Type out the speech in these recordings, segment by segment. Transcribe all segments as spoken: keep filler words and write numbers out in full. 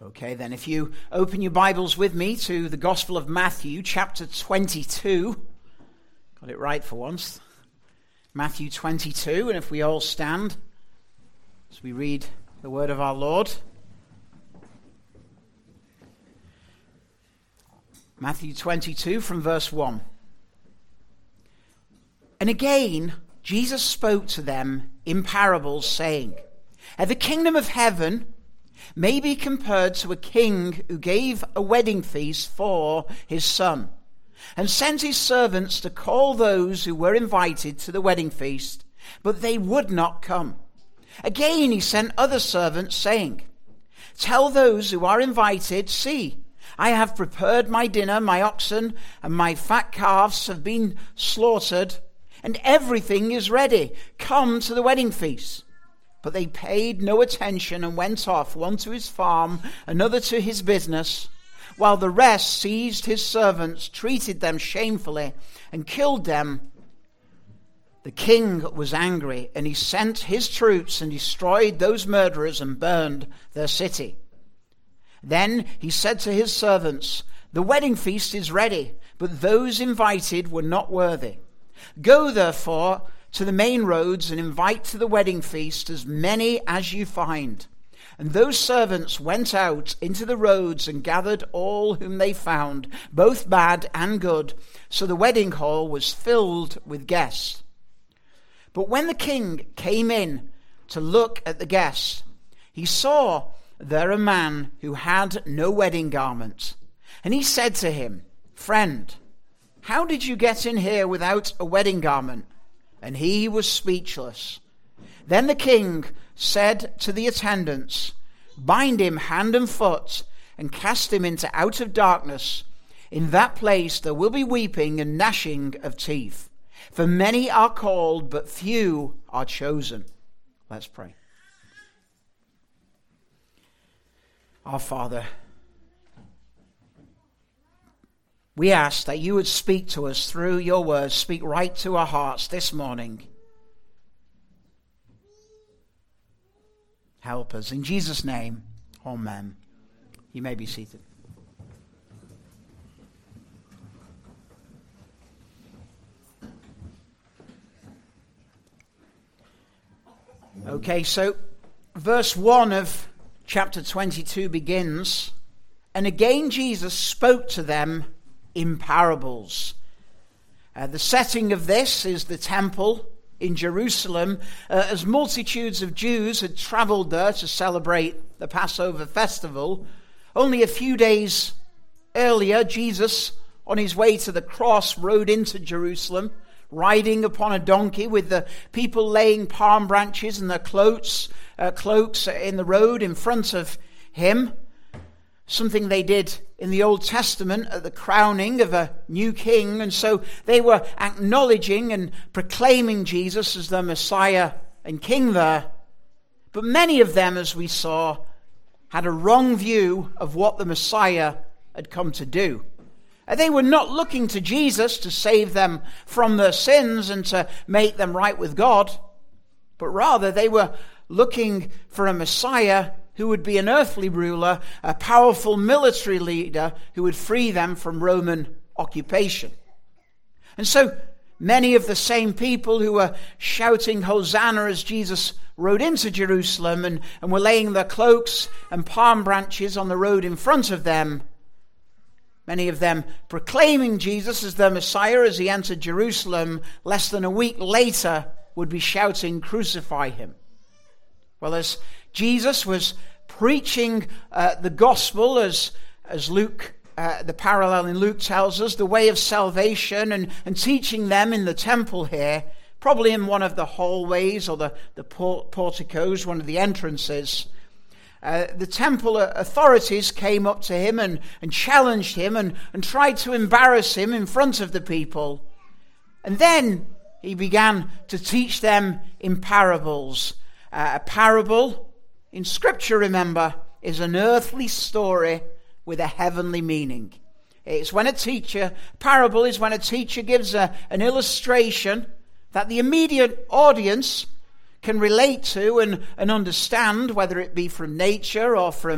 Okay, then if you open your Bibles with me to the Gospel of Matthew, chapter twenty-two. Got it right for once. Matthew twenty-two, and if we all stand as we read the word of our Lord. Matthew twenty-two from verse one. And again, Jesus spoke to them in parables, saying, "The kingdom of heaven may be compared to a king who gave a wedding feast for his son, and sent his servants to call those who were invited to the wedding feast, but they would not come. Again he sent other servants, saying, 'Tell those who are invited, see, I have prepared my dinner, my oxen and my fat calves have been slaughtered, and everything is ready. Come to the wedding feast.' But they paid no attention and went off, one to his farm, another to his business, while the rest seized his servants, treated them shamefully, and killed them. The king was angry, and he sent his troops and destroyed those murderers and burned their city. Then he said to his servants, 'The wedding feast is ready, but those invited were not worthy. Go therefore to the main roads and invite to the wedding feast as many as you find.' And those servants went out into the roads and gathered all whom they found, both bad and good. So the wedding hall was filled with guests. But when the king came in to look at the guests, he saw there a man who had no wedding garment. And he said to him, 'Friend, how did you get in here without a wedding garment?' And he was speechless. Then the king said to the attendants, 'Bind him hand and foot and cast him into outer darkness. In that place there will be weeping and gnashing of teeth. For many are called, but few are chosen.'" Let's pray. Our Father, we ask that you would speak to us through your words, speak right to our hearts this morning. Help us. In Jesus' name, amen. You may be seated. Okay, so verse one of chapter twenty-two begins, "And again Jesus spoke to them in parables." Uh, the setting of this is the temple in Jerusalem, uh, as multitudes of Jews had traveled there to celebrate the Passover festival. Only a few days earlier, Jesus, on his way to the cross, rode into Jerusalem, riding upon a donkey, with the people laying palm branches and their cloaks, uh, cloaks in the road in front of him. Something they did in the Old Testament at the crowning of a new king. And so they were acknowledging and proclaiming Jesus as their Messiah and King there. But many of them, as we saw, had a wrong view of what the Messiah had come to do. They were not looking to Jesus to save them from their sins and to make them right with God, but rather they were looking for a Messiah who would be an earthly ruler, a powerful military leader who would free them from Roman occupation. And so many of the same people who were shouting Hosanna as Jesus rode into Jerusalem and, and were laying their cloaks and palm branches on the road in front of them, many of them proclaiming Jesus as their Messiah as he entered Jerusalem, less than a week later would be shouting, "Crucify him." Well, as Jesus was preaching uh, the gospel, as as Luke, uh, the parallel in Luke tells us, the way of salvation, and, and teaching them in the temple here, probably in one of the hallways or the, the porticos, one of the entrances, uh, the temple authorities came up to him and, and challenged him and, and tried to embarrass him in front of the people. And then he began to teach them in parables. Uh, a parable in Scripture, remember, is an earthly story with a heavenly meaning. It's when a teacher, parable is when a teacher gives a, an illustration that the immediate audience can relate to and, and understand, whether it be from nature or from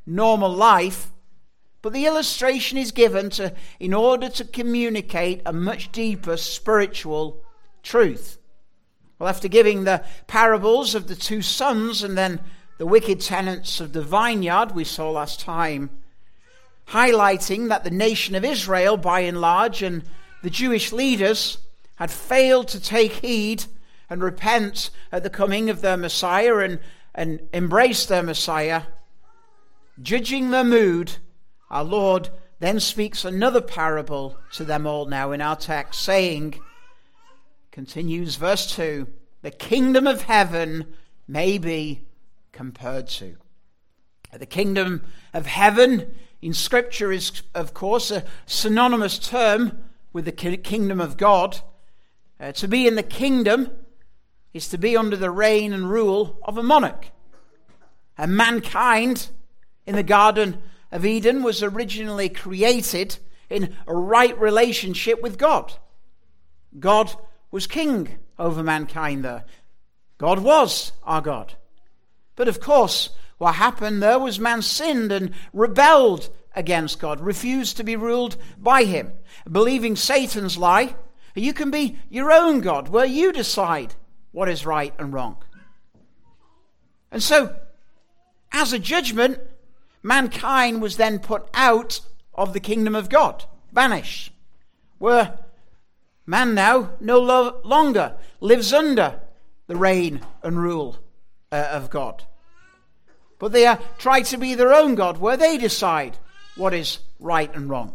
normal life, but the illustration is given to in order to communicate a much deeper spiritual truth. Well, after giving the parables of the two sons and then the wicked tenants of the vineyard we saw last time, highlighting that the nation of Israel, by and large, and the Jewish leaders had failed to take heed and repent at the coming of their Messiah and, and embrace their Messiah, judging their mood, our Lord then speaks another parable to them all now in our text, saying, continues verse two, the kingdom of heaven may be compared to. The kingdom of heaven in Scripture is, of course, a synonymous term with the kingdom of God. Uh, to be in the kingdom is to be under the reign and rule of a monarch. And mankind in the Garden of Eden was originally created in a right relationship with God. God was king over mankind there. God was our God. But of course, what happened there was man sinned and rebelled against God, refused to be ruled by him, believing Satan's lie. You can be your own God, where you decide what is right and wrong. And so, as a judgment, mankind was then put out of the kingdom of God, banished, where man now no lo- longer lives under the reign and rule uh, of God. But they are try to be their own God, where they decide what is right and wrong.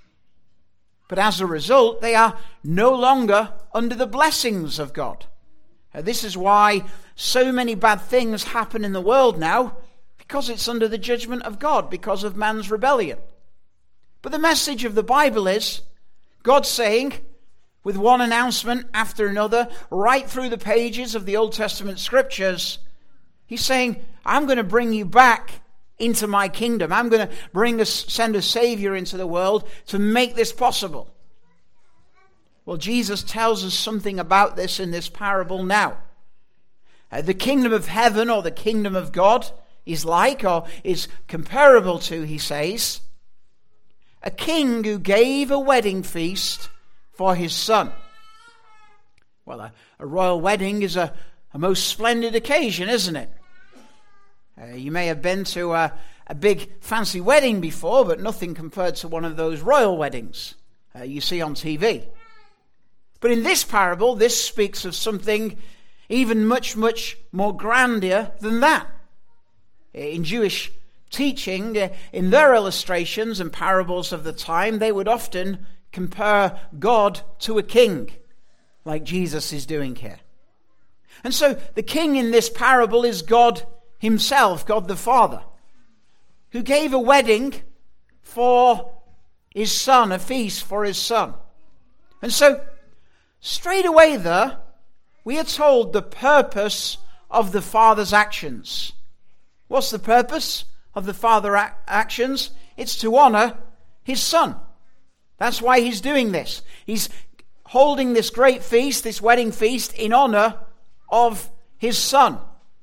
But as a result, they are no longer under the blessings of God. Uh, this is why so many bad things happen in the world now, because it's under the judgment of God, because of man's rebellion. But the message of the Bible is God saying, with one announcement after another, right through the pages of the Old Testament Scriptures, He's saying, I'm going to bring you back into my kingdom. I'm going to bring a, send a Savior into the world to make this possible. Well, Jesus tells us something about this in this parable now. Uh, the kingdom of heaven, or the kingdom of God, is like, or is comparable to, he says, a king who gave a wedding feast for his son. Well, a, a royal wedding is a, a most splendid occasion, isn't it? Uh, you may have been to a, a big fancy wedding before, but nothing compared to one of those royal weddings uh, you see on T V. But in this parable, this speaks of something even much, much more grandeur than that. In Jewish teaching, uh, in their illustrations and parables of the time, they would often compare God to a king, like Jesus is doing here. And so the king in this parable is God himself, God the Father, who gave a wedding for his son, a feast for his son. And so, straight away there, we are told the purpose of the Father's actions. What's the purpose of the Father's ac- actions? It's to honor his son. That's why he's doing this. He's holding this great feast, this wedding feast, in honor of his son.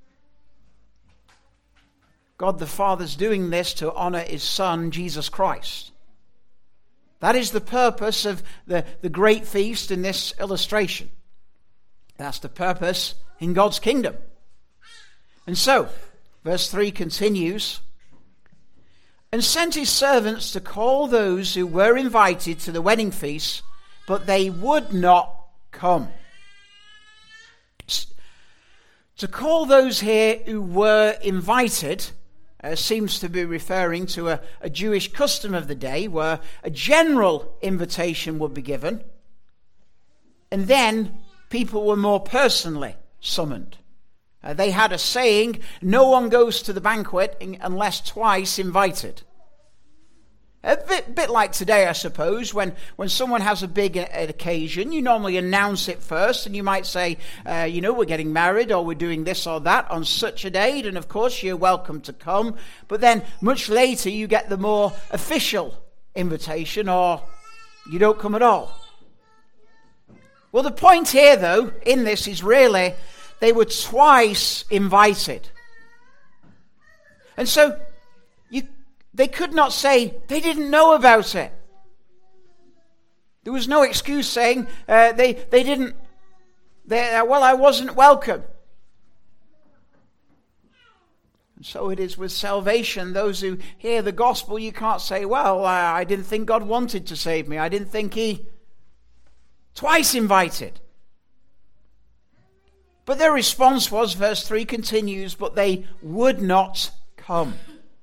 God the Father's doing this to honor his son, Jesus Christ. That is the purpose of the, the great feast in this illustration. That's the purpose in God's kingdom. And so, verse three continues, and sent his servants to call those who were invited to the wedding feast, but they would not come. To call those here who were invited uh, seems to be referring to a, a Jewish custom of the day where a general invitation would be given, and then people were more personally summoned. Uh, they had a saying, no one goes to the banquet unless twice invited. A bit, bit like today, I suppose, when, when someone has a big uh, occasion, you normally announce it first, and you might say, uh, you know, we're getting married, or we're doing this or that on such a date, and of course you're welcome to come. But then much later you get the more official invitation, or you don't come at all. Well, the point here, though, in this is really they were twice invited. And so you they could not say they didn't know about it. There was no excuse saying uh, they, they didn't, they, uh, well, I wasn't welcome. And so it is with salvation. Those who hear the gospel, you can't say, well, I, I didn't think God wanted to save me. I didn't think he twice invited. But their response was, verse three continues, but they would not come.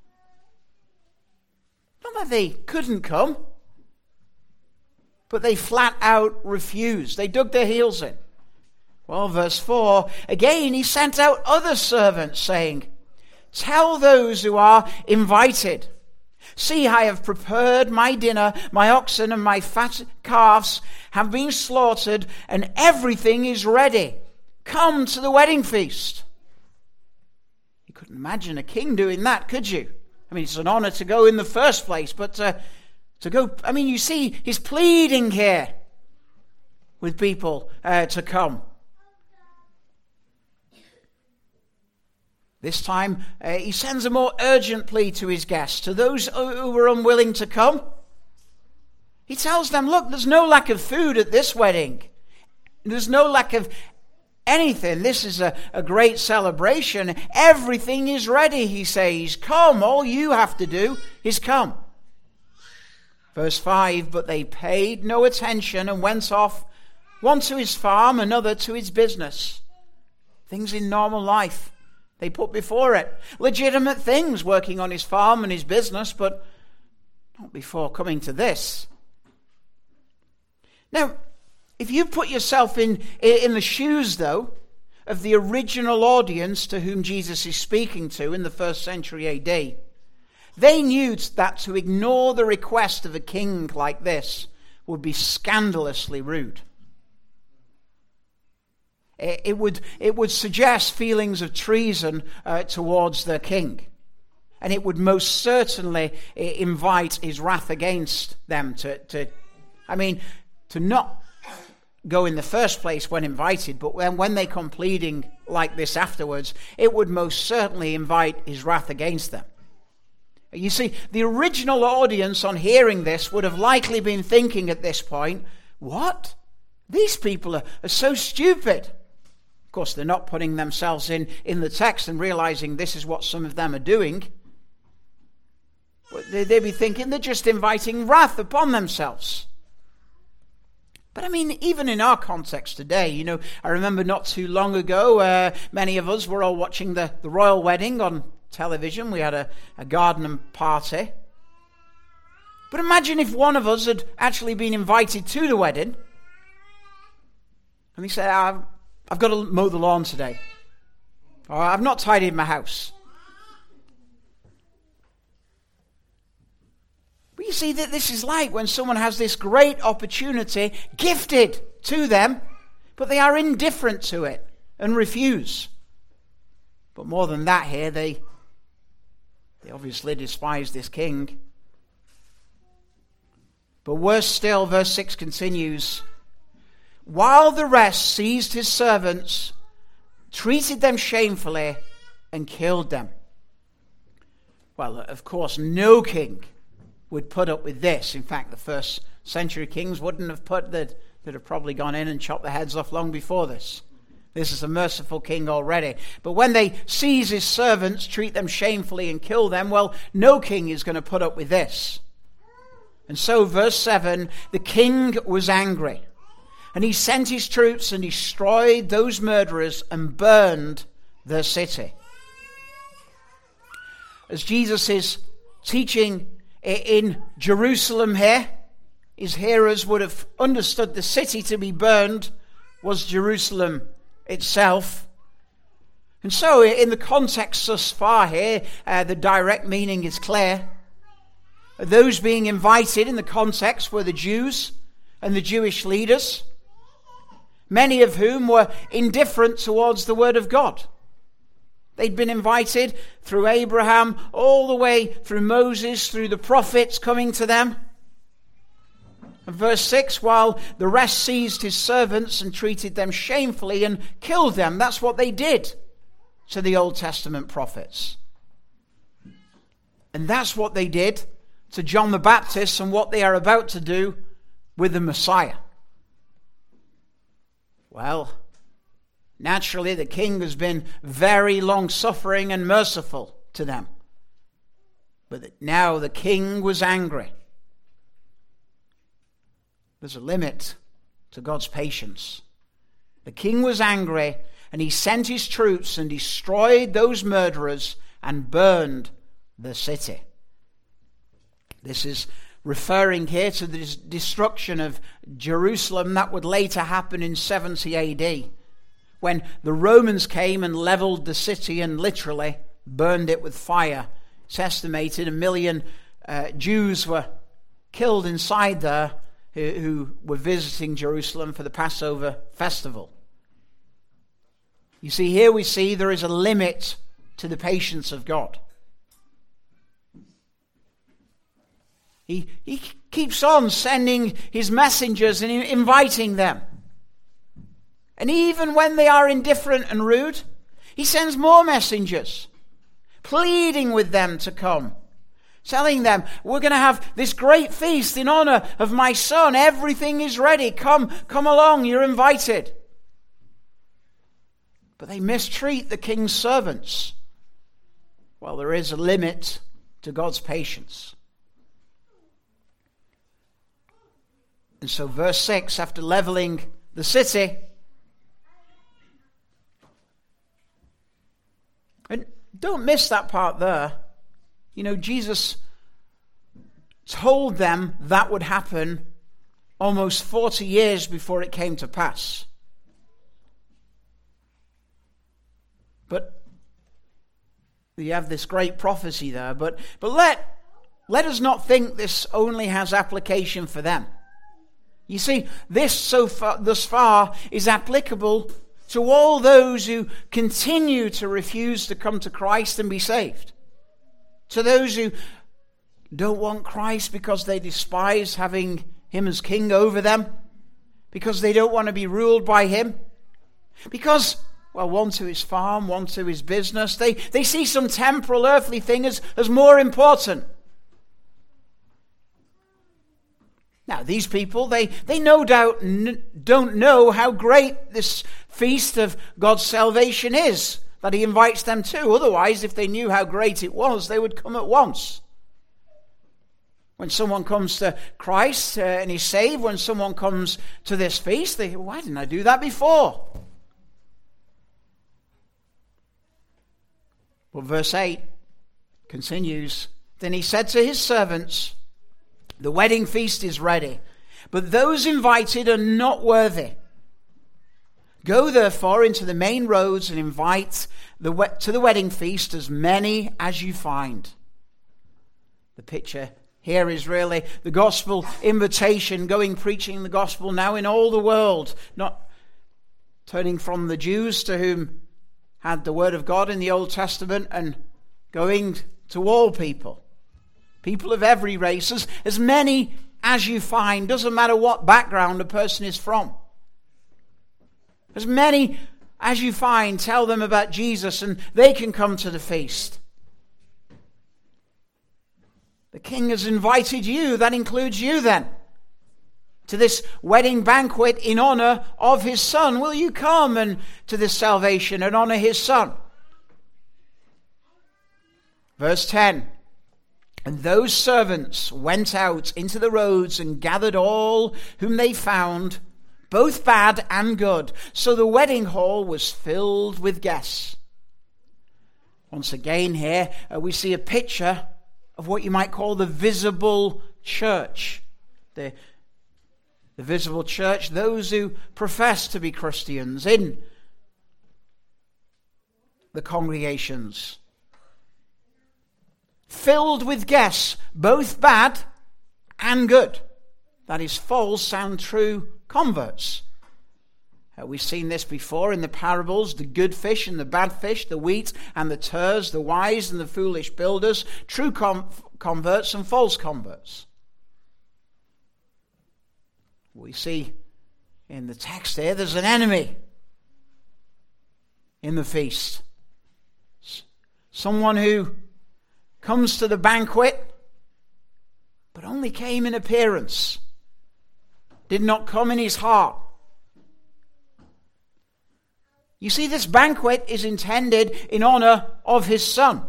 Not that they couldn't come, but they flat out refused. They dug their heels in. Well, verse four, again he sent out other servants, saying, tell those who are invited, see, I have prepared my dinner, my oxen and my fat calves have been slaughtered, and everything is ready. Come to the wedding feast. You couldn't imagine a king doing that, could you? I mean, it's an honor to go in the first place, but uh, to go, I mean, you see, he's pleading here with people uh, to come. This time, uh, he sends a more urgent plea to his guests, to those who were unwilling to come. He tells them, look, there's no lack of food at this wedding. There's no lack of anything. This is a, a great celebration. Everything is ready, he says. Come, all you have to do is come. Verse five, but they paid no attention and went off, one to his farm, another to his business. Things in normal life they put before it. Legitimate things, working on his farm and his business, but not before coming to this. Now, if you put yourself in, in the shoes, though, of the original audience to whom Jesus is speaking to in the first century A D, they knew that to ignore the request of a king like this would be scandalously rude. It would, it would suggest feelings of treason uh, towards the king. And it would most certainly invite his wrath against them to, to I mean, to not go in the first place when invited, but when, when they come pleading like this afterwards, it would most certainly invite his wrath against them. You see, the original audience on hearing this would have likely been thinking at this point, what? These people are, are so stupid. Of course, they're not putting themselves in, in the text and realizing this is what some of them are doing. But they, they'd be thinking they're just inviting wrath upon themselves. But I mean, even in our context today, you know, I remember not too long ago, uh, many of us were all watching the, the royal wedding on television. We had a, a garden party. But imagine if one of us had actually been invited to the wedding, and he said, I've, I've got to mow the lawn today, or I've not tidied my house. But you see that this is like when someone has this great opportunity gifted to them, but they are indifferent to it and refuse. But more than that here, they, they obviously despise this king. But worse still, verse six continues, while the rest seized his servants, treated them shamefully, and killed them. Well, of course, no king would put up with this. In fact, the first century kings wouldn't have put that. They'd have probably gone in and chopped their heads off long before this. This is a merciful king already. But when they seize his servants, treat them shamefully and kill them, well, no king is going to put up with this. And so, verse seven, the king was angry, and he sent his troops and destroyed those murderers and burned their city. As Jesus is teaching in Jerusalem here, his hearers would have understood the city to be burned was Jerusalem itself. And so in the context thus far here, uh, the direct meaning is clear. Those being invited in the context were the Jews and the Jewish leaders, many of whom were indifferent towards the word of God. They'd been invited through Abraham, all the way through Moses, through the prophets coming to them. And verse six, while the rest seized his servants and treated them shamefully and killed them. That's what they did to the Old Testament prophets. And that's what they did to John the Baptist and what they are about to do with the Messiah. Well, naturally the king has been very long-suffering and merciful to them. But now the king was angry. There's a limit to God's patience. The king was angry, and he sent his troops and destroyed those murderers and burned the city. This is referring here to the destruction of Jerusalem that would later happen in seventy A D, when the Romans came and leveled the city and literally burned it with fire. It's estimated a million uh, Jews were killed inside there who, who were visiting Jerusalem for the Passover festival. You see, here we see there is a limit to the patience of God. He, he keeps on sending his messengers and inviting them. And even when they are indifferent and rude, he sends more messengers, pleading with them to come, telling them, we're going to have this great feast in honor of my son. Everything is ready. Come, come along. You're invited. But they mistreat the king's servants. Well, there is a limit to God's patience. And so verse six, after leveling the city, and don't miss that part there. You know, Jesus told them that would happen almost forty years before it came to pass. But you have this great prophecy there. But, but let, let us not think this only has application for them. You see, this so far, thus far is applicable to all those who continue to refuse to come to Christ and be saved. To those who don't want Christ because they despise having him as king over them, because they don't want to be ruled by him, because, well, one to his farm, one to his business, they, they see some temporal earthly thing as, as more important. Now, these people, they, they no doubt n- don't know how great this feast of God's salvation is that he invites them to. Otherwise, if they knew how great it was, they would come at once. When someone comes to Christ uh, and he's saved, when someone comes to this feast, they why didn't I do that before? Well, verse eight continues. Then he said to his servants, the wedding feast is ready, but those invited are not worthy. Go therefore into the main roads and invite the we- to the wedding feast as many as you find. The picture here is really the gospel invitation, going preaching the gospel now in all the world, not turning from the Jews to whom had the word of God in the Old Testament and going to all people. People of every race, as, as many as you find, doesn't matter what background a person is from. As many as you find, tell them about Jesus and they can come to the feast. The king has invited you, that includes you then, to this wedding banquet in honor of his son. Will you come and to this salvation and honor his son? Verse ten. And those servants went out into the roads and gathered all whom they found, both bad and good. So the wedding hall was filled with guests. Once again here, uh, we see a picture of what you might call the visible church. The, the visible church, those who profess to be Christians in the congregations. Filled with guests, both bad and good. That is, false and true converts. Uh, we've seen this before in the parables, the good fish and the bad fish, the wheat and the tares, the wise and the foolish builders, true com- converts and false converts. We see in the text here, there's an enemy in the feast. Someone who comes to the banquet, but only came in appearance, did not come in his heart. You see, this banquet is intended in honor of his son.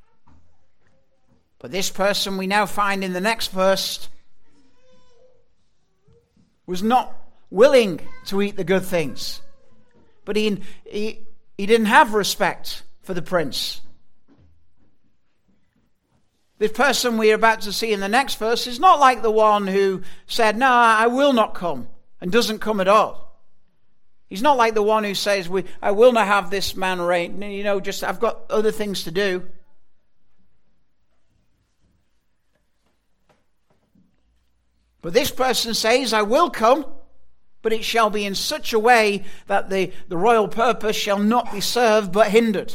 But this person we now find in the next verse was not willing to eat the good things. But he, he, he didn't have respect for the prince. This person we're about to see in the next verse is not like the one who said, no, I will not come, and doesn't come at all. He's not like the one who says, we, I will not have this man reign. You know, just I've got other things to do. But this person says, I will come, but it shall be in such a way that the, the royal purpose shall not be served but hindered.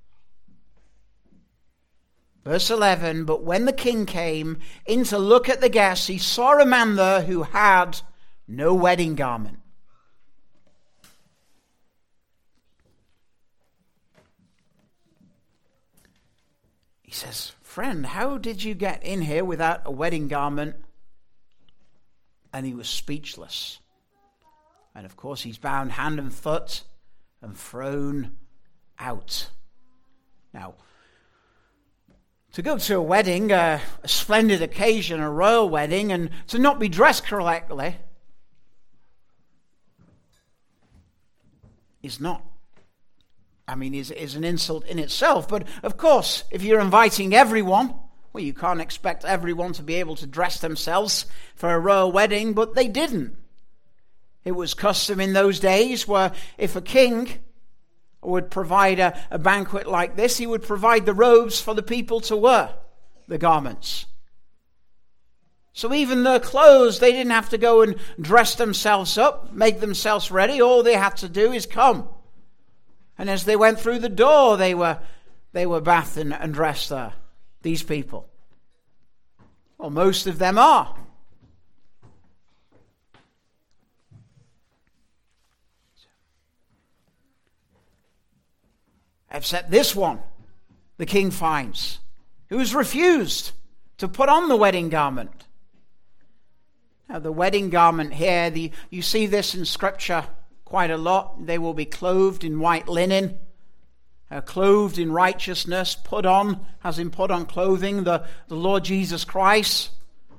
Verse eleven, but when the king came in to look at the guests, he saw a man there who had no wedding garment. He says, friend, how did you get in here without a wedding garment? And he was speechless. And of course he's bound hand and foot and thrown out. Now, to go to a wedding, uh, a splendid occasion, a royal wedding, and to not be dressed correctly is not, I mean, is, is an insult in itself. But of course, if you're inviting everyone, well, you can't expect everyone to be able to dress themselves for a royal wedding, but they didn't. It was custom in those days where if a king would provide a, a banquet like this, he would provide the robes for the people to wear, the garments. So even their clothes, they didn't have to go and dress themselves up, make themselves ready. All they had to do is come. And as they went through the door, they were they were bathed and, and dressed there, these people. Well, most of them are. Except this one, the king finds, who has refused to put on the wedding garment. Now, the wedding garment here, the, you see this in Scripture quite a lot. They will be clothed in white linen, uh, clothed in righteousness, put on, as in put on clothing, the, the Lord Jesus Christ.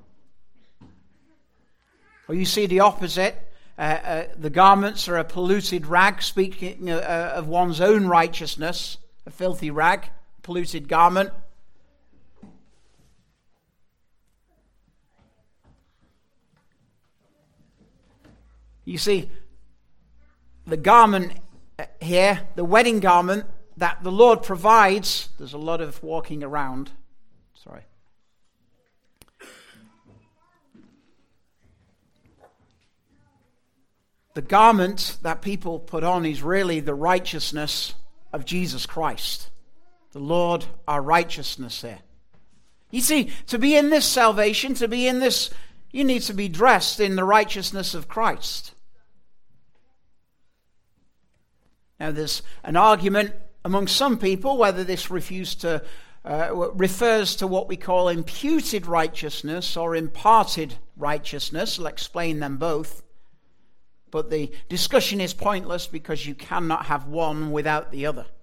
Or you see the opposite. Uh, uh, the garments are a polluted rag, speaking uh, of one's own righteousness, a filthy rag, polluted garment. You see, the garment here, the wedding garment that the Lord provides, there's a lot of walking around. Sorry. The garment that people put on is really the righteousness of Jesus Christ. The Lord, our righteousness there. You see, to be in this salvation, to be in this, you need to be dressed in the righteousness of Christ. Now, there's an argument among some people whether this refers to, uh, refers to what we call imputed righteousness or imparted righteousness. I'll explain them both. But the discussion is pointless because you cannot have one without the other.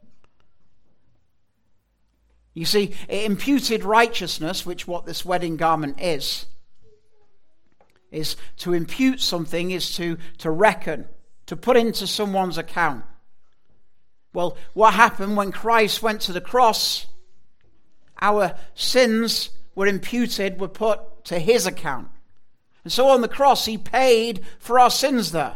You see, imputed righteousness, which what this wedding garment is, is to impute something, is to, to reckon, to put into someone's account. Well, what happened when Christ went to the cross? Our sins were imputed, were put to his account. And so on the cross, he paid for our sins there.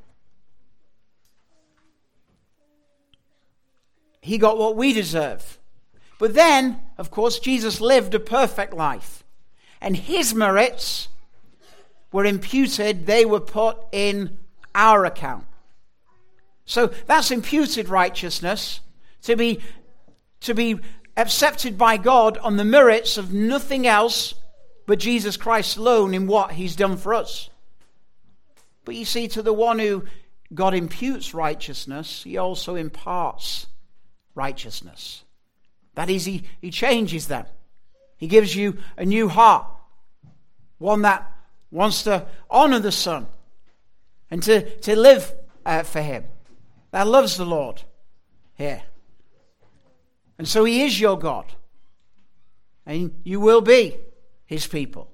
He got what we deserve. But then, of course, Jesus lived a perfect life. And his merits were imputed, they were put in our account. So that's imputed righteousness, to be, to be accepted by God on the merits of nothing else but Jesus Christ alone in what he's done for us. But you see, to the one who God imputes righteousness, he also imparts righteousness. That is, he, he changes them. He gives you a new heart, one that wants to honor the Son and to, to live uh, for him, that loves the Lord here. And so he is your God, and you will be his people.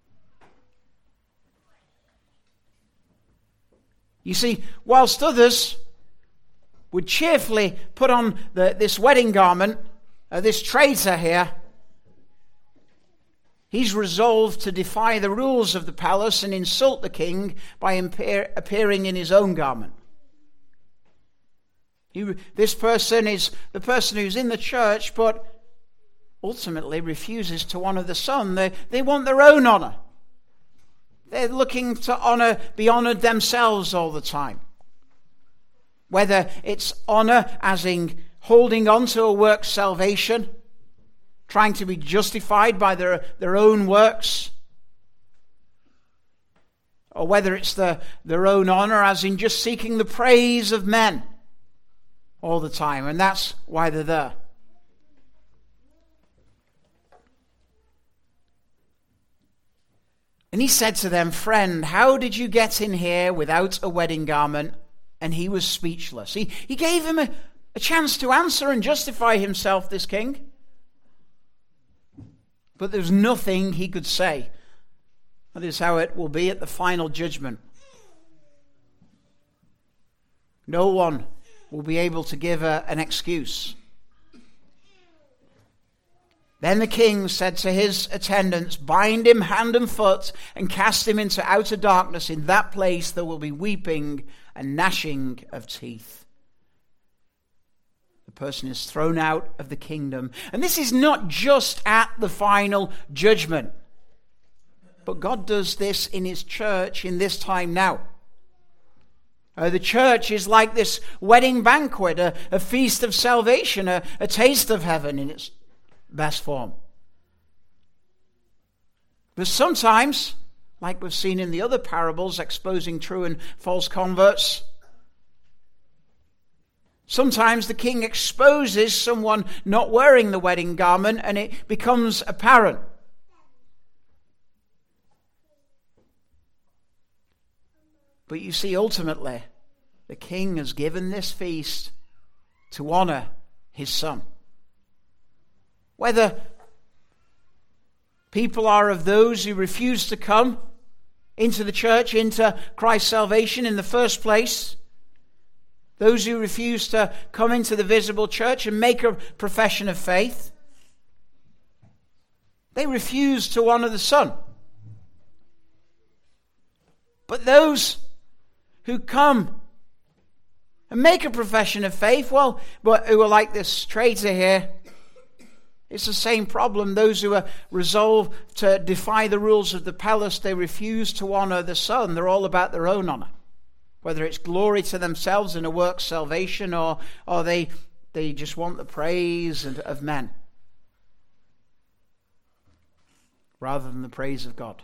You see, whilst others would cheerfully put on the, this wedding garment, uh, this traitor here, he's resolved to defy the rules of the palace and insult the king by appear, appearing in his own garment. He, this person is the person who's in the church, but ultimately refuses to honor the Son. They, they want their own honor. They're looking to honor, be honored themselves all the time. Whether it's honor as in holding on to a work salvation, trying to be justified by their, their own works, or whether it's the, their own honor as in just seeking the praise of men all the time, and that's why they're there. And he said to them, "Friend, how did you get in here without a wedding garment?" And he was speechless. He, he gave him a, a chance to answer and justify himself, this king. But there's nothing he could say. That is how it will be at the final judgment. No one will be able to give a, an excuse. Then the king said to his attendants, "Bind him hand and foot and cast him into outer darkness. In that place there will be weeping and gnashing of teeth." The person is thrown out of the kingdom. And this is not just at the final judgment, but God does this in his church in this time now. Uh, the church is like this wedding banquet, a, a feast of salvation, a, a taste of heaven in its best form. But sometimes, like we've seen in the other parables exposing true and false converts, sometimes the king exposes someone not wearing the wedding garment and it becomes apparent. But you see, ultimately, the king has given this feast to honor his Son. Whether people are of those who refuse to come into the church, into Christ's salvation in the first place, those who refuse to come into the visible church and make a profession of faith, they refuse to honor the Son. But those who come and make a profession of faith, well, but who are like this traitor here, it's the same problem. Those who are resolved to defy the rules of the palace, they refuse to honor the Son. They're all about their own honor. Whether it's glory to themselves in a work salvation, or, or they, they just want the praise of men rather than the praise of God.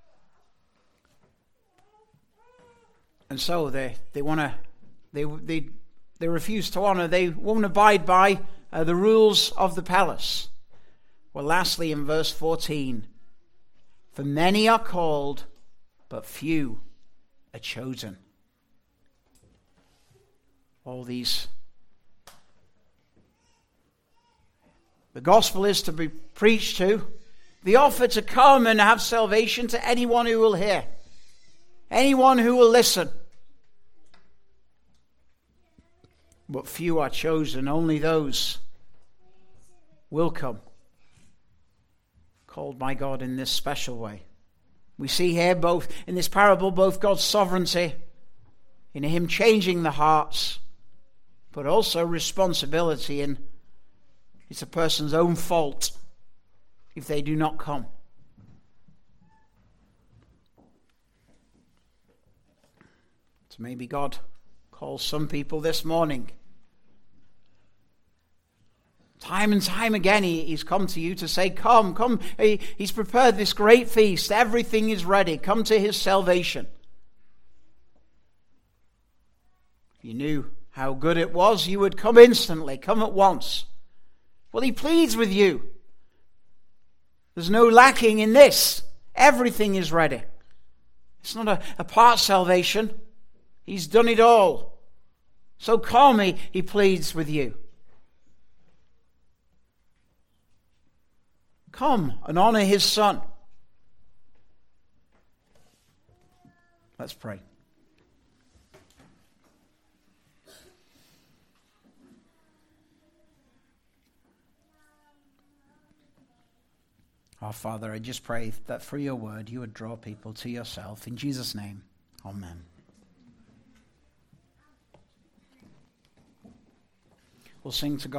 And so they, they want to, they, they, they refuse to honor, they won't abide by Uh, the rules of the palace. Well, lastly, in verse fourteen, "For many are called, but few are chosen." All these. The gospel is to be preached to. The offer to come and have salvation to anyone who will hear. Anyone who will listen. But few are chosen. Only those will come, called by God in this special way. We see here both in this parable both God's sovereignty in him changing the hearts, but also responsibility in it's a person's own fault if they do not come. So maybe God calls some people this morning. Time and time again, he, he's come to you to say, come, come. He, he's prepared this great feast. Everything is ready. Come to his salvation. If you knew how good it was, you would come instantly, come at once. Well, he pleads with you. There's no lacking in this. Everything is ready. It's not a, a part salvation. He's done it all. So come, he, he pleads with you. Come and honor his Son. Let's pray. Our Father, I just pray that through your word you would draw people to yourself. In Jesus' name, amen. We'll sing to God.